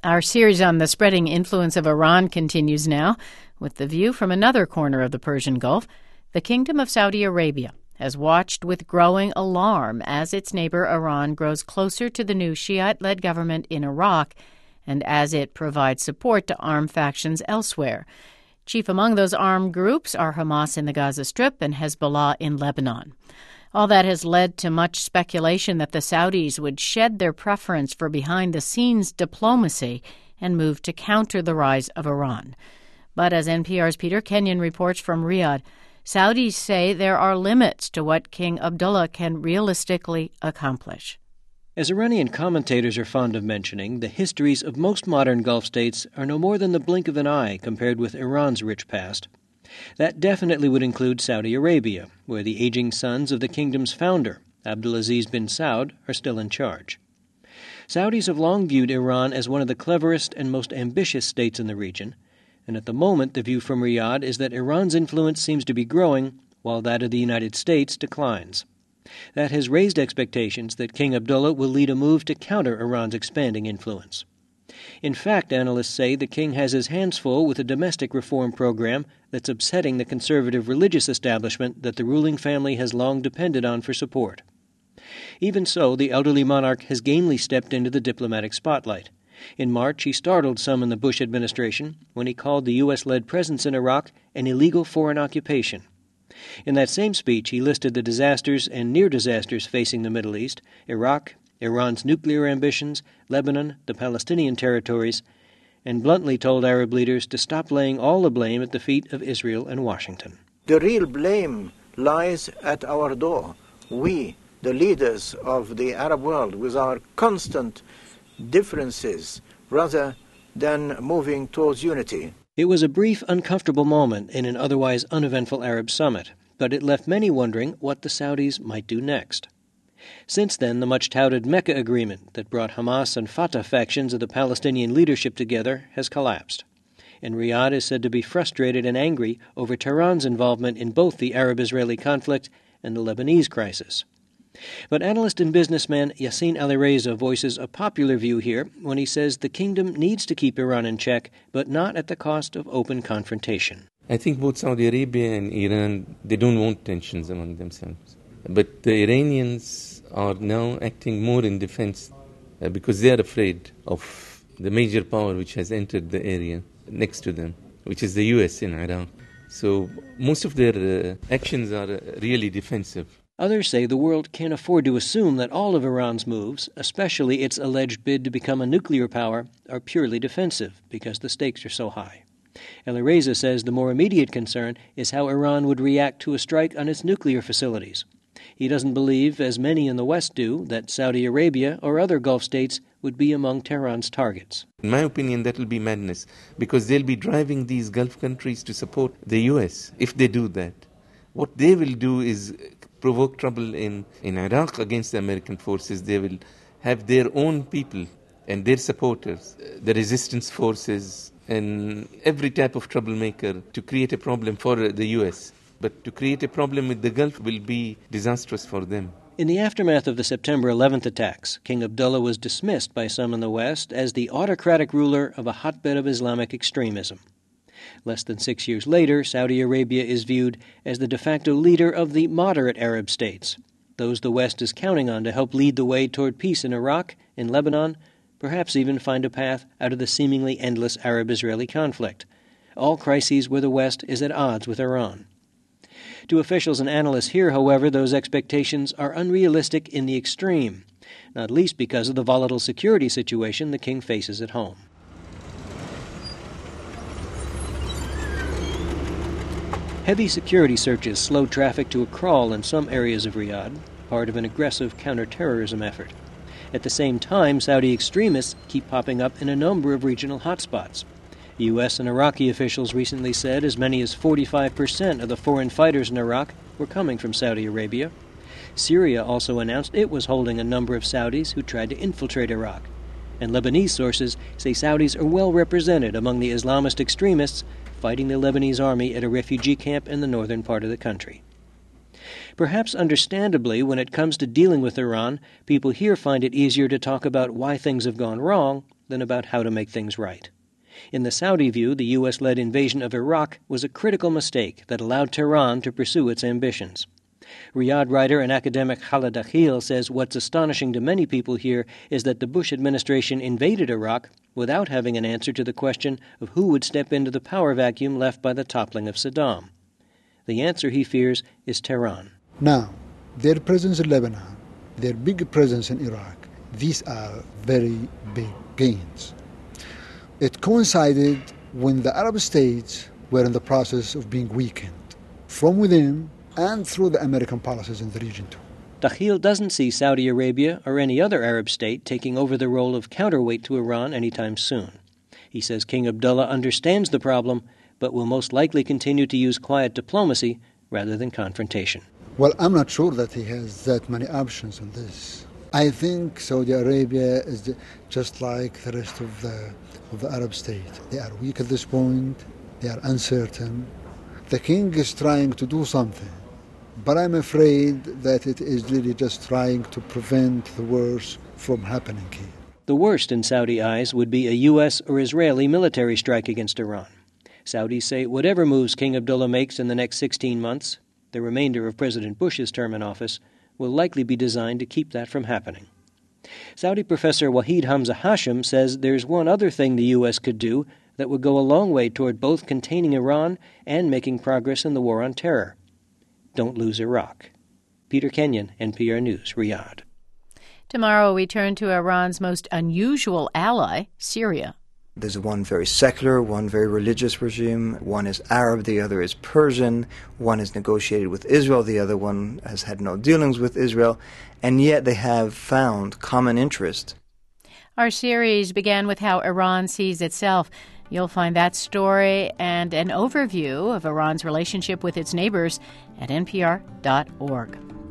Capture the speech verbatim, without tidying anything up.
Our series on the spreading influence of Iran continues now with the view from another corner of the Persian Gulf. The Kingdom of Saudi Arabia has watched with growing alarm as its neighbor Iran grows closer to the new Shiite-led government in Iraq and as it provides support to armed factions elsewhere. Chief among those armed groups are Hamas in the Gaza Strip and Hezbollah in Lebanon. All that has led to much speculation that the Saudis would shed their preference for behind-the-scenes diplomacy and move to counter the rise of Iran. But as N P R's Peter Kenyon reports from Riyadh, Saudis say there are limits to what King Abdullah can realistically accomplish. As Iranian commentators are fond of mentioning, the histories of most modern Gulf states are no more than the blink of an eye compared with Iran's rich past. That definitely would include Saudi Arabia, where the aging sons of the kingdom's founder, Abdulaziz bin Saud, are still in charge. Saudis have long viewed Iran as one of the cleverest and most ambitious states in the region, and at the moment the view from Riyadh is that Iran's influence seems to be growing, while that of the United States declines. That has raised expectations that King Abdullah will lead a move to counter Iran's expanding influence. In fact, analysts say the king has his hands full with a domestic reform program that's upsetting the conservative religious establishment that the ruling family has long depended on for support. Even so, the elderly monarch has gamely stepped into the diplomatic spotlight. In March, he startled some in the Bush administration when he called the U S-led presence in Iraq an illegal foreign occupation. In that same speech, he listed the disasters and near-disasters facing the Middle East, Iraq, Iran's nuclear ambitions, Lebanon, the Palestinian territories, and bluntly told Arab leaders to stop laying all the blame at the feet of Israel and Washington. The real blame lies at our door. We, the leaders of the Arab world, with our constant differences, rather than moving towards unity. It was a brief, uncomfortable moment in an otherwise uneventful Arab summit, but it left many wondering what the Saudis might do next. Since then, the much-touted Mecca Agreement that brought Hamas and Fatah factions of the Palestinian leadership together has collapsed, and Riyadh is said to be frustrated and angry over Tehran's involvement in both the Arab-Israeli conflict and the Lebanese crisis. But analyst and businessman Yassin Alireza voices a popular view here when he says the kingdom needs to keep Iran in check, but not at the cost of open confrontation. I think both Saudi Arabia and Iran, they don't want tensions among themselves. But the Iranians are now acting more in defense uh, because they are afraid of the major power which has entered the area next to them, which is the U S in Iraq. So most of their uh, actions are uh, really defensive. Others say the world can't afford to assume that all of Iran's moves, especially its alleged bid to become a nuclear power, are purely defensive because the stakes are so high. Alireza says the more immediate concern is how Iran would react to a strike on its nuclear facilities. He doesn't believe, as many in the West do, that Saudi Arabia or other Gulf states would be among Tehran's targets. In my opinion, that will be madness, because they'll be driving these Gulf countries to support the U S if they do that. What they will do is provoke trouble in, in Iraq against the American forces. They will have their own people and their supporters, the resistance forces, and every type of troublemaker to create a problem for the U S. But to create a problem with the Gulf will be disastrous for them. In the aftermath of the September eleventh attacks, King Abdullah was dismissed by some in the West as the autocratic ruler of a hotbed of Islamic extremism. Less than six years later, Saudi Arabia is viewed as the de facto leader of the moderate Arab states, those the West is counting on to help lead the way toward peace in Iraq, in Lebanon, perhaps even find a path out of the seemingly endless Arab-Israeli conflict, all crises where the West is at odds with Iran. To officials and analysts here, however, those expectations are unrealistic in the extreme, not least because of the volatile security situation the king faces at home. Heavy security searches slow traffic to a crawl in some areas of Riyadh, part of an aggressive counterterrorism effort. At the same time, Saudi extremists keep popping up in a number of regional hotspots. U S and Iraqi officials recently said as many as forty-five percent of the foreign fighters in Iraq were coming from Saudi Arabia. Syria also announced it was holding a number of Saudis who tried to infiltrate Iraq. And Lebanese sources say Saudis are well represented among the Islamist extremists fighting the Lebanese army at a refugee camp in the northern part of the country. Perhaps understandably, when it comes to dealing with Iran, people here find it easier to talk about why things have gone wrong than about how to make things right. In the Saudi view, the U S-led invasion of Iraq was a critical mistake that allowed Tehran to pursue its ambitions. Riyadh writer and academic Khaled Akhil says what's astonishing to many people here is that the Bush administration invaded Iraq without having an answer to the question of who would step into the power vacuum left by the toppling of Saddam. The answer, he fears, is Tehran. Now, their presence in Lebanon, their big presence in Iraq, these are very big gains. It coincided when the Arab states were in the process of being weakened from within and through the American policies in the region too. Dakhil doesn't see Saudi Arabia or any other Arab state taking over the role of counterweight to Iran anytime soon. He says King Abdullah understands the problem, but will most likely continue to use quiet diplomacy rather than confrontation. Well, I'm not sure that he has that many options on this. I think Saudi Arabia is the, just like the rest of the, of the Arab states. They are weak at this point. They are uncertain. The king is trying to do something, but I'm afraid that it is really just trying to prevent the worst from happening here. The worst in Saudi eyes would be a U S or Israeli military strike against Iran. Saudis say whatever moves King Abdullah makes in the next sixteen months, the remainder of President Bush's term in office, will likely be designed to keep that from happening. Saudi professor Wahid Hamza Hashim says there's one other thing the U S could do that would go a long way toward both containing Iran and making progress in the war on terror. Don't lose Iraq. Peter Kenyon, N P R News, Riyadh. Tomorrow we turn to Iran's most unusual ally, Syria. There's one very secular, one very religious regime. One is Arab, the other is Persian. One is negotiated with Israel, the other one has had no dealings with Israel. And yet they have found common interest. Our series began with how Iran sees itself. You'll find that story and an overview of Iran's relationship with its neighbors at N P R dot org.